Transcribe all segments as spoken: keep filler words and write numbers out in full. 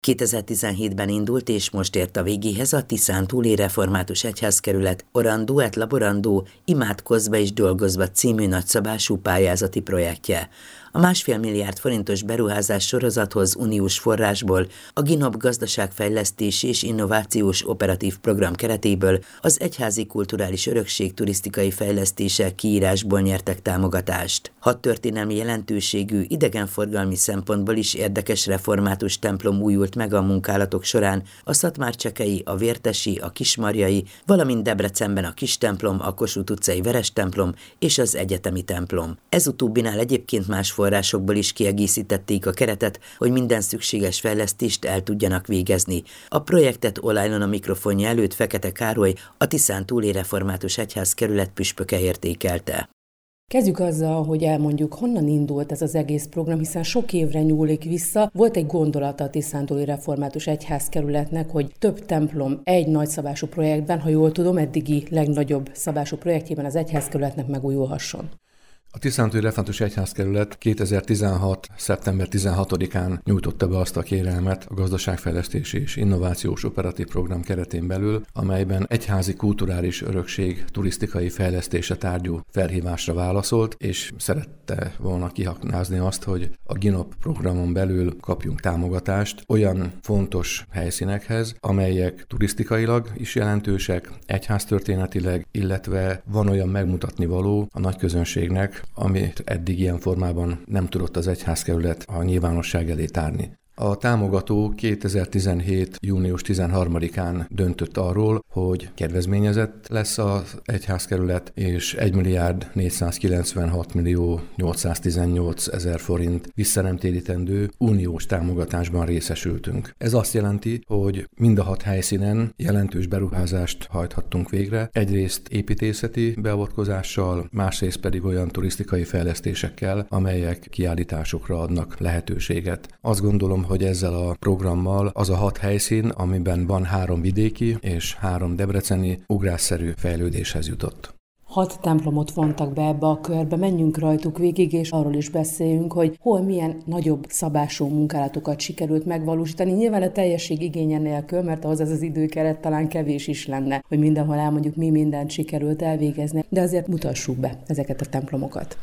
kétezer-tizenhétben indult és most ért a végéhez a Tiszántúli Református Egyházkerület Orandó et Laborandó Imádkozva és Dolgozva című nagyszabású pályázati projektje. A másfél milliárd forintos beruházás sorozathoz uniós forrásból a GINOP gazdaságfejlesztési és innovációs operatív program keretéből az egyházi kulturális örökség turisztikai fejlesztése kiírásból nyertek támogatást. Hat történelmi jelentőségű, idegenforgalmi szempontból is érdekes református templom újult meg a munkálatok során, a szatmárcsekei, a vértesi, a kismarjai, valamint Debrecenben a kis templom, a Kossuth utcai Veres templom és az egyetemi templom. Ez utóbbinál egyébként más forrásokból is kiegészítették a keretet, hogy minden szükséges fejlesztést el tudjanak végezni. A projektet online a mikrofonja előtt Fekete Károly, a Tiszántúli Református Egyházkerület püspöke értékelte. Kezdjük azzal, hogy elmondjuk, honnan indult ez az egész program, hiszen sok évre nyúlik vissza. Volt egy gondolata a Tiszántúli Református Egyházkerületnek, hogy több templom egy nagyszabású projektben, ha jól tudom, eddigi legnagyobb szabású projektjében az egyházkerületnek megújulhasson. A Tiszántúli Református Egyházkerület kétezer-tizenhat. szeptember tizenhatodikán nyújtotta be azt a kérelmet a gazdaságfejlesztési és innovációs operatív program keretén belül, amelyben egyházi kulturális örökség turisztikai fejlesztése tárgyú felhívásra válaszolt, és szerette volna kihaknázni azt, hogy a GINOP programon belül kapjunk támogatást olyan fontos helyszínekhez, amelyek turisztikailag is jelentősek, egyháztörténetileg, illetve van olyan megmutatni való a nagyközönségnek, amit eddig ilyen formában nem tudott az egyházkerület a nyilvánosság elé tárni. A támogató kétezer-tizenhét. június tizenharmadikán döntött arról, hogy kedvezményezett lesz az egyházkerület, és egy milliárd négyszázkilencvenhat millió nyolcszáztizennyolc ezer forint visszanemtérítendő uniós támogatásban részesültünk. Ez azt jelenti, hogy mind a hat helyszínen jelentős beruházást hajthattunk végre, egyrészt építészeti beavatkozással, másrészt pedig olyan turisztikai fejlesztésekkel, amelyek kiállításokra adnak lehetőséget. Azt gondolom, hogy ezzel a programmal az a hat helyszín, amiben van három vidéki és három debreceni, ugrásszerű fejlődéshez jutott. Hat templomot vontak be ebbe a körbe, menjünk rajtuk végig, és arról is beszéljünk, hogy hol milyen nagyobb szabású munkálatokat sikerült megvalósítani. Nyilván a teljesség igénye nélkül, mert ahhoz ez az időkeret talán kevés is lenne, hogy mindenhol elmondjuk, mi mindent sikerült elvégezni, de azért mutassuk be ezeket a templomokat.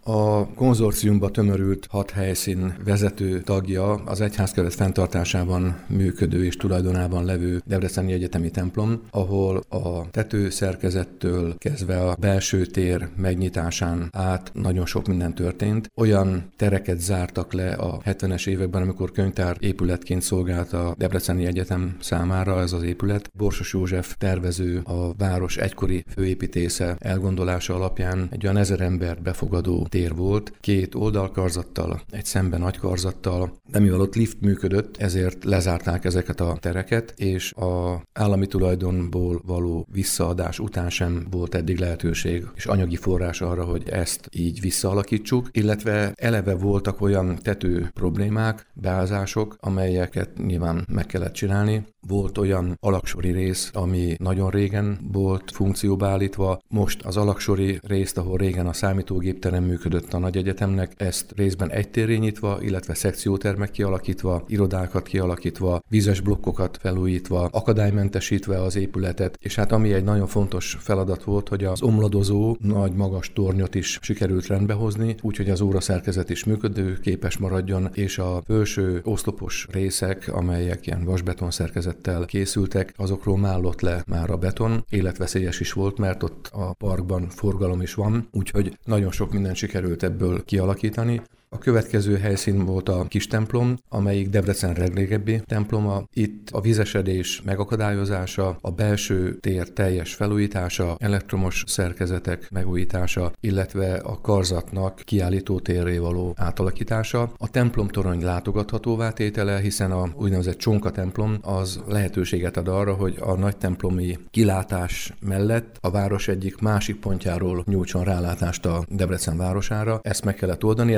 A konzorciumba tömörült hat helyszín vezető tagja az egyházkerület fenntartásában működő és tulajdonában levő Debreceni Egyetemi templom, ahol a tetőszerkezettől kezdve a belső tér megnyitásán át nagyon sok minden történt. Olyan tereket zártak le a hetvenes években, amikor könyvtár épületként szolgált a Debreceni Egyetem számára ez az épület. Borsos József tervező, a város egykori főépítésze elgondolása alapján egy olyan ezer embert befogadó tér volt, két oldalkarzattal, egy szemben nagy karzattal, de mivel ott lift működött, ezért lezárták ezeket a tereket, és az állami tulajdonból való visszaadás után sem volt eddig lehetőség és anyagi forrás arra, hogy ezt így visszaalakítsuk, illetve eleve voltak olyan tető problémák, beázások, amelyeket nyilván meg kellett csinálni. Volt olyan alaksori rész, ami nagyon régen volt funkcióba állítva. Most az alaksori részt, ahol régen a számítógépterem működött a nagy egyetemnek, ezt részben egytérré nyitva, illetve szekciótermek kialakítva, irodákat kialakítva, vízes blokkokat felújítva, akadálymentesítve az épületet, és hát ami egy nagyon fontos feladat volt, hogy az omladozó nagy magas tornyot is sikerült rendbehozni, úgyhogy az óraszerkezet is működőképes maradjon, és a felső oszlopos részek, amelyek ilyen vasbeton szerkezet készültek, azokról mállott le már a beton, életveszélyes is volt, mert ott a parkban forgalom is van, úgyhogy nagyon sok mindent sikerült ebből kialakítani. A következő helyszín volt a kis templom, amelyik Debrecen legrégebbi temploma. Itt a vízesedés megakadályozása, a belső tér teljes felújítása, elektromos szerkezetek megújítása, illetve a karzatnak kiállító térré való átalakítása. A templomtorony látogathatóvá tétele, hiszen a úgynevezett csonka templom az lehetőséget ad arra, hogy a nagy templomi kilátás mellett a város egyik másik pontjáról nyújtson rálátást a Debrecen városára. Ezt meg kellett oldani, illetve ott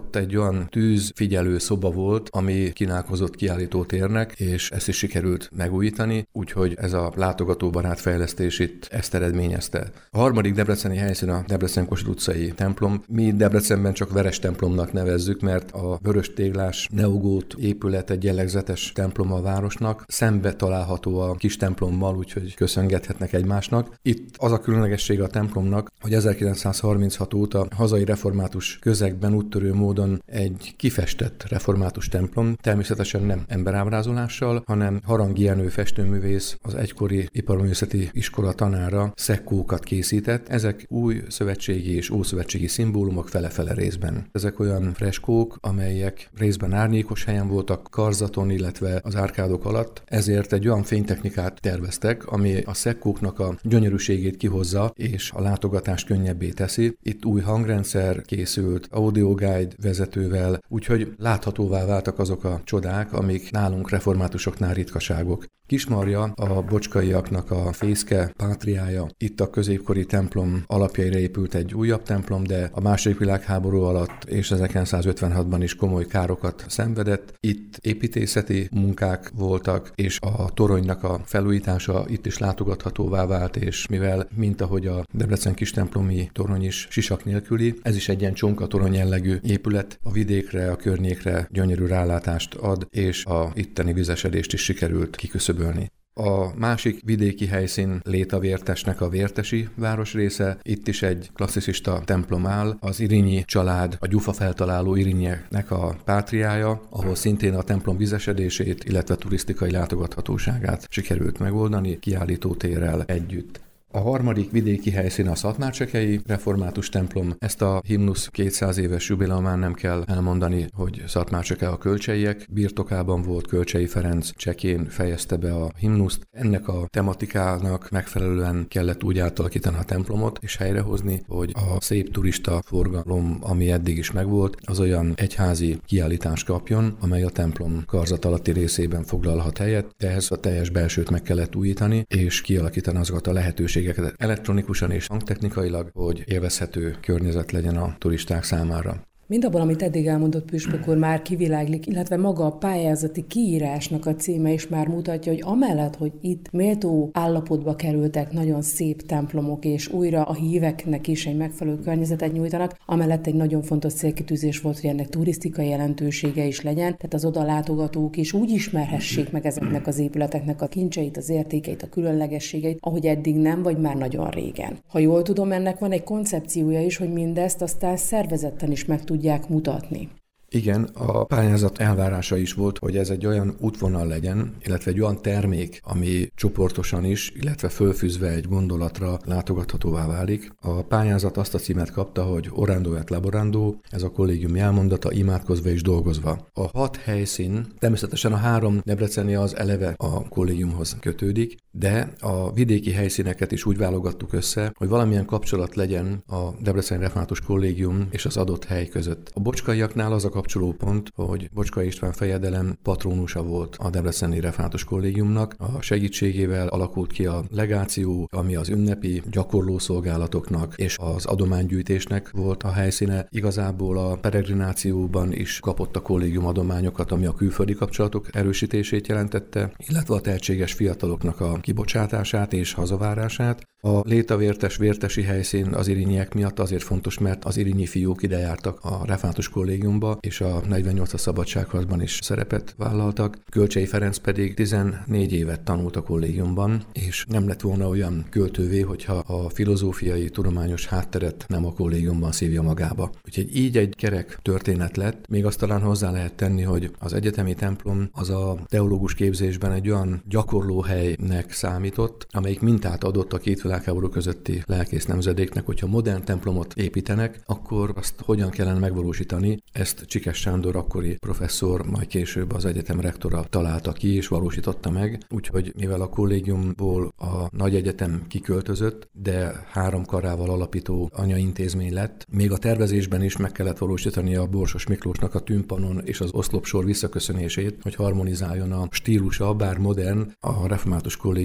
ott egy olyan tűzfigyelő szoba volt, ami kínálkozott kiállítótérnek, és ezt is sikerült megújítani, úgyhogy ez a látogatóbarát fejlesztés itt ezt eredményezte. A harmadik debreceni helyszín a Debrecen-Kossuth utcai templom. Mi Debrecenben csak Veres templomnak nevezzük, mert a vörös téglás neogót épület egy jellegzetes templom a városnak. Szembe található a kis templommal, úgyhogy köszöngethetnek egymásnak. Itt az a különlegesség a templomnak, hogy ezerkilencszázharminchat óta hazai református közegben úttörő módon egy kifestett református templom, természetesen nem emberábrázolással, hanem Harangi Jenő festőművész, az egykori iparművészeti iskola tanára szekkókat készített. Ezek új szövetségi és ószövetségi szimbólumok fele-fele részben. Ezek olyan freskók, amelyek részben árnyékos helyen voltak, karzaton, illetve az árkádok alatt, ezért egy olyan fénytechnikát terveztek, ami a szekkóknak a gyönyörűségét kihozza, és a látogatást könnyebbé teszi. Itt új hangrendszer készült, audio guide vezetővel, úgyhogy láthatóvá váltak azok a csodák, amik nálunk reformátusoknál ritkaságok. Kismarja a bocskaiaknak a fészke pátriája. Itt a középkori templom alapjaira épült egy újabb templom, de a második világháború alatt és ezerkilencszázötvenhatban is komoly károkat szenvedett. Itt építészeti munkák voltak, és a toronynak a felújítása itt is látogathatóvá vált, és mivel, mint ahogy a Debrecen kistemplomi torony is sisak nélküli, ez is egy ilyen csonka torony jellegű épület, a vidékre, a környékre gyönyörű rálátást ad, és a itteni vizesedést is sikerült kiküszöbölni. A másik vidéki helyszín Létavértesnek a vértesi városrésze. Itt is egy klasszicista templom áll, az Irinyi család, a gyufa feltaláló Irinyeknek a pátriája, ahol szintén a templom vizesedését, illetve turisztikai látogathatóságát sikerült megoldani kiállítótérrel együtt. A harmadik vidéki helyszín a Szatmárcsekei református templom. Ezt a himnusz kétszáz éves jubileumán nem kell elmondani, hogy Szatmárcseke a kölcseiek birtokában volt, Kölcsei Ferenc csekén fejezte be a himnuszt. Ennek a tematikának megfelelően kellett úgy átalakítani a templomot és helyrehozni, hogy a szép turista forgalom, ami eddig is megvolt, az olyan egyházi kiállítást kapjon, amely a templom karzat alatti részében foglalhat helyet, de ehhez a teljes belsőt meg kellett újítani, és kialakítani azokat a lehetőségeket elektronikusan és hangtechnikailag, hogy élvezhető környezet legyen a turisták számára. Mindabban, amit eddig elmondott Püspök úr, már kiviláglik, illetve maga a pályázati kiírásnak a címe is már mutatja, hogy amellett, hogy itt méltó állapotba kerültek nagyon szép templomok, és újra a híveknek is egy megfelelő környezetet nyújtanak, amellett egy nagyon fontos célkitűzés volt, hogy ennek turisztikai jelentősége is legyen, tehát az oda látogatók is úgy ismerhessék meg ezeknek az épületeknek a kincseit, az értékeit, a különlegességeit, ahogy eddig nem, vagy már nagyon régen. Ha jól tudom, ennek van egy koncepciója is, hogy mindezt aztán szervezetten is meg tudják mutatni. Igen, a pályázat elvárása is volt, hogy ez egy olyan útvonal legyen, illetve egy olyan termék, ami csoportosan is, illetve fölfűzve egy gondolatra látogathatóvá válik. A pályázat azt a címet kapta, hogy Orando et Laborando, ez a kollégium jelmondata, imádkozva és dolgozva. A hat helyszín, természetesen a három debreceni az eleve a kollégiumhoz kötődik, de a vidéki helyszíneket is úgy válogattuk össze, hogy valamilyen kapcsolat legyen a Debreceni Református Kollégium és az adott hely között. A bocskaiaknál az a kapcsolópont, hogy Bocskai István fejedelem patrónusa volt a Debreceni Református Kollégiumnak. A segítségével alakult ki a legáció, ami az ünnepi gyakorlószolgálatoknak és az adománygyűjtésnek volt a helyszíne. Igazából a peregrinációban is kapott a kollégium adományokat, ami a külföldi kapcsolatok erősítését jelentette, illetve a tehetséges fiataloknak a kibocsátását és hazavárását. A Létavértes vértesi helyszín az irinyiek miatt azért fontos, mert az irinyi fiúk ide jártak a Református Kollégiumba, és a negyvennyolcas szabadságharcban is szerepet vállaltak. Kölcsei Ferenc pedig tizennégy évet tanult a kollégiumban, és nem lett volna olyan költővé, hogyha a filozófiai, tudományos hátteret nem a kollégiumban szívja magába. Úgyhogy így egy kerek történet lett. Még azt talán hozzá lehet tenni, hogy az egyetemi templom az a teológus képzésben egy olyan gyakorlóhelynek számított, amelyik mintát adott a két világháború közötti lelkész nemzedéknek, hogyha modern templomot építenek, akkor azt hogyan kellene megvalósítani. Ezt Csikes Sándor akkori professzor, majd később az egyetem rektora találta ki és valósította meg, úgyhogy mivel a kollégiumból a nagy egyetem kiköltözött, de három karával alapító anyaintézmény lett, még a tervezésben is meg kellett valósítani a Borsos Miklósnak a tümpanon és az oszlopsor visszaköszönését, hogy harmonizáljon a stílusa, bár modern, a református kollégium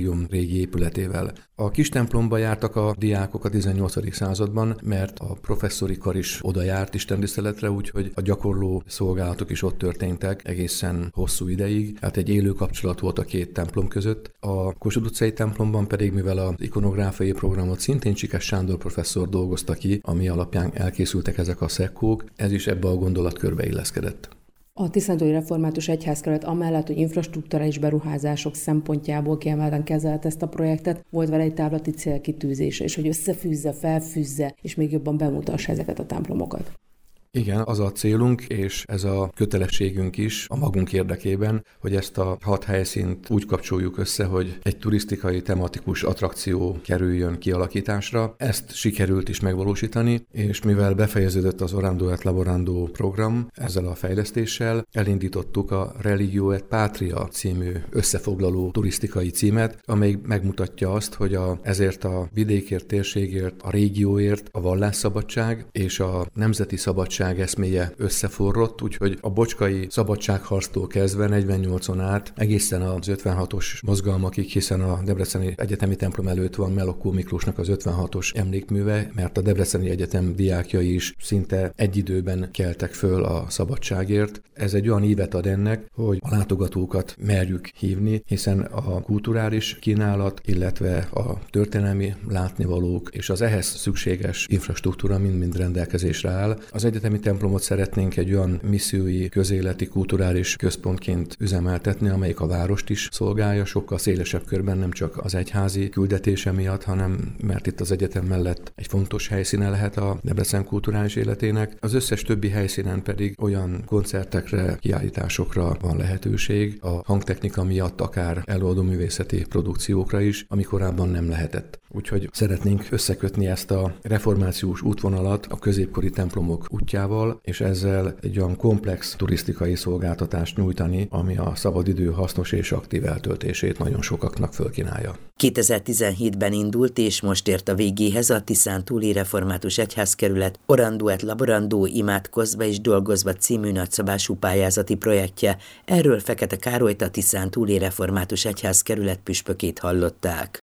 kollégium régi épületével. A kis templomba jártak a diákok a tizennyolcadik században, mert a professzori kar is oda járt istentiszteletre, úgyhogy a gyakorló szolgálatok is ott történtek egészen hosszú ideig. Hát egy élő kapcsolat volt a két templom között. A Kossuth utcai templomban pedig, mivel az ikonográfiai programot szintén Csikes Sándor professzor dolgozta ki, ami alapján elkészültek ezek a szekkók, ez is ebbe a gondolatkörbe illeszkedett. A Tiszántúli Református Egyházkerület amellett, hogy infrastrukturális beruházások szempontjából kiemelten kezelt ezt a projektet, volt vele egy távlati célkitűzése, és hogy összefűzze, felfűzze, és még jobban bemutassa ezeket a templomokat. Igen, az a célunk, és ez a kötelességünk is a magunk érdekében, hogy ezt a hat helyszínt úgy kapcsoljuk össze, hogy egy turisztikai tematikus attrakció kerüljön kialakításra. Ezt sikerült is megvalósítani, és mivel befejeződött az Orando et Laborando program, ezzel a fejlesztéssel elindítottuk a Religio et Patria című összefoglaló turisztikai címet, amely megmutatja azt, hogy a, ezért a vidékért, térségért, a régióért a vallásszabadság és a nemzeti szabadság eszméje összeforrott, úgyhogy a bocskai szabadságharctól kezdve negyvennyolcon át egészen az ötvenhatos mozgalmakig, hiszen a Debreceni Egyetemi templom előtt van Melokó Miklósnak az ötvenhatos emlékműve, mert a Debreceni Egyetem diákjai is szinte egy időben keltek föl a szabadságért. Ez egy olyan ívet ad ennek, hogy a látogatókat merjük hívni, hiszen a kulturális kínálat, illetve a történelmi látnivalók és az ehhez szükséges infrastruktúra mind-mind rendelkezésre áll. Az egyetemi templomot szeretnénk egy olyan missziói, közéleti, kulturális központként üzemeltetni, amelyik a várost is szolgálja, sokkal szélesebb körben, nem csak az egyházi küldetése miatt, hanem mert itt az egyetem mellett egy fontos helyszíne lehet a Debrecen kulturális életének. Az összes többi helyszínen pedig olyan koncertekre, kiállításokra van lehetőség, a hangtechnika miatt akár előadó művészeti produkciókra is, ami korábban nem lehetett. Úgyhogy szeretnénk összekötni ezt a reformációs útvonalat a középkori templomok útjával, és ezzel egy olyan komplex turisztikai szolgáltatást nyújtani, ami a szabadidő hasznos és aktív eltöltését nagyon sokaknak fölkínálja. kétezer-tizenhétben indult, és most ért a végéhez a Tiszántúli Református Egyházkerület Orando et Laborando imádkozva és dolgozva című nagyszabású pályázati projektje. Erről Fekete Károlyt, a Tiszántúli Református Egyházkerület püspökét hallották.